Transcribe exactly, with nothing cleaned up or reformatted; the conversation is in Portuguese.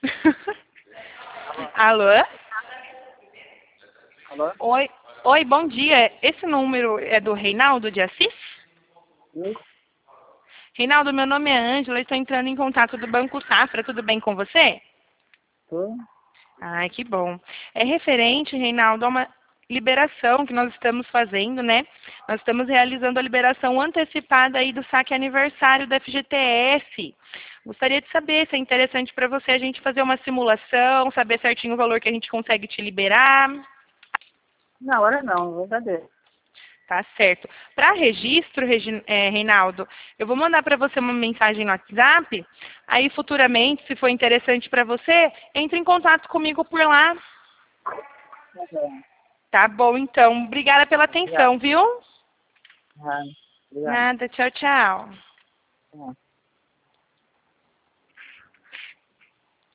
Alô? Alô? Oi, oi, bom dia. Esse número é do Reinaldo de Assis? Sim? Reinaldo, meu nome é Ângela, estou entrando em contato do Banco Safra, tudo bem com você? Sim? Ai, que bom. É referente, Reinaldo, a uma liberação que nós estamos fazendo, né? Nós estamos realizando a liberação antecipada aí do saque aniversário da F G T S. Gostaria de saber se é interessante para você a gente fazer uma simulação, saber certinho o valor que a gente consegue te liberar. Na hora não, verdadeiro. Tá certo. Para registro, Regi- é, Reinaldo, eu vou mandar para você uma mensagem no WhatsApp. Aí, futuramente, se for interessante para você, entre em contato comigo por lá. Tá bom. Tá bom, então. Obrigada pela Obrigado. atenção, viu? Ah, obrigado. Nada. Tchau, tchau. Tá.